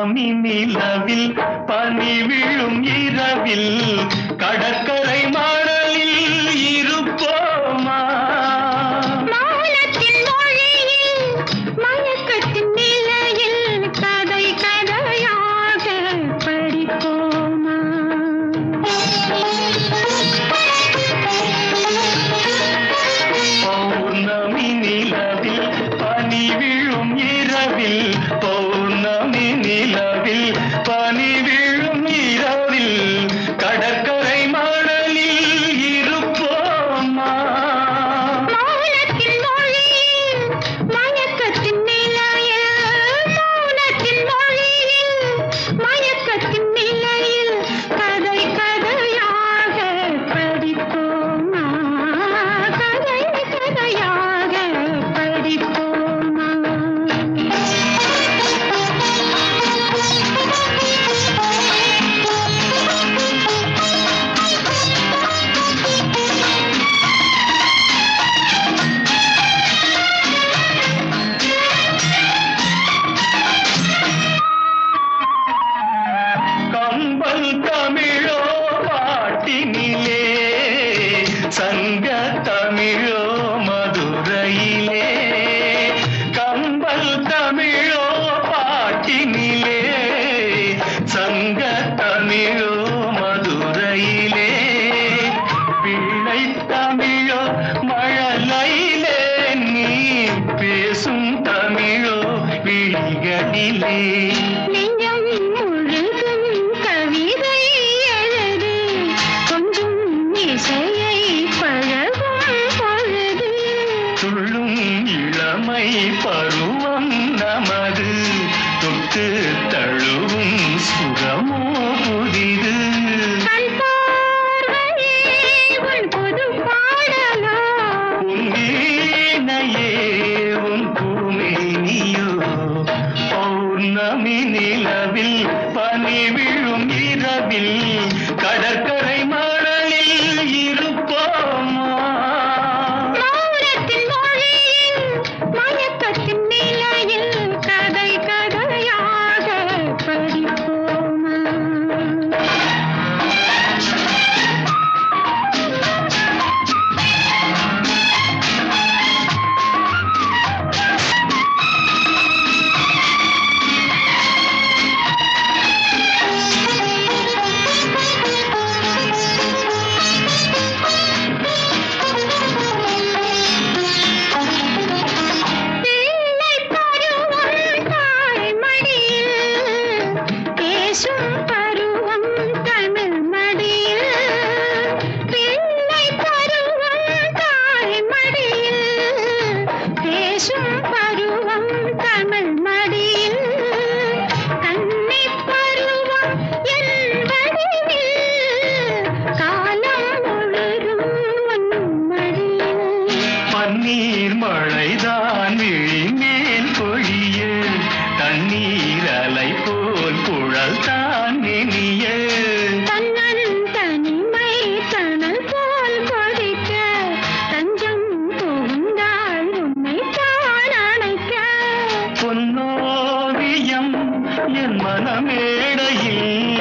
பௌர்ணமி நிலவில் பனி விழும் இரவில் கடற்கரை மணலில் இருப்போமா? மௌனத்தின் மொழியில் மயக்கத்தின் நிலையில் கதை கதையாக படிப்போமா? பௌர்ணமி நிலவில் பனி விழும் இரவில் பௌர்ணமி நிலவில் பனி விழும் இரவில் கடற்கரை மணலில் இருப்போமா? மௌனத்தின் மொழியில் மயக்கத்தின் நிலையில் மௌனத்தின் மொழியில் மயக்கத்தின் நிலையில் கதை கதையாக படிப்போமா? கதை கதையாக படிப்போமா? கம்பல் தமிழோ பாட்டினிலே சங்க தமிழோ மதுரையிலே கம்பல் தமிழோ பாட்டினிலே சங்க தமிழோ மதுரையிலே பிள்ளை தமிழோ மழலையிலே நீ பேசும் தமிழோ விழிகளிலே நெஞ்சம் முழுதும் கவிதை எழுது கொஞ்சம் இசையை பழகும் பொழுது துள்ளும் இளமை பருவம் நமது தொட்டு தழுவும் சுகமோ புதிது கண் பார்வையே உன் புது பாடலோ உன் வீணையே உன் பூமேனியோ பௌர்ணமி நிலவில் பனி விழும் இரவில் கடற்கரை மணலில் இருப்போமா? மௌனத்தின் மொழியில் மயக்கத்தின் நிலையில் கதை கதையாக படிப்போமா? பிள்ளை பருவம் தாய் மடியில் பேசும் பருவம் தமிழ் மடியில் பிள்ளை பருவம் தாய் மடியில் பேசும் பருவம் தமிழ் மடியில் கன்னி பருவம் என் வடிவில் காலம் முழுதும் உன் மடியில் பன்னீர் மழைதான் விழி மேல் பொழிய தண்ணீர் அலை போல் குழல் தான் நெனிய தன்னன் தனிமை தனல் போல் கொதிக்க தஞ்சம் புகுந்தாள் உன்னை தான் அணைக்க பொன்னோவியம் என் மனமேடையில்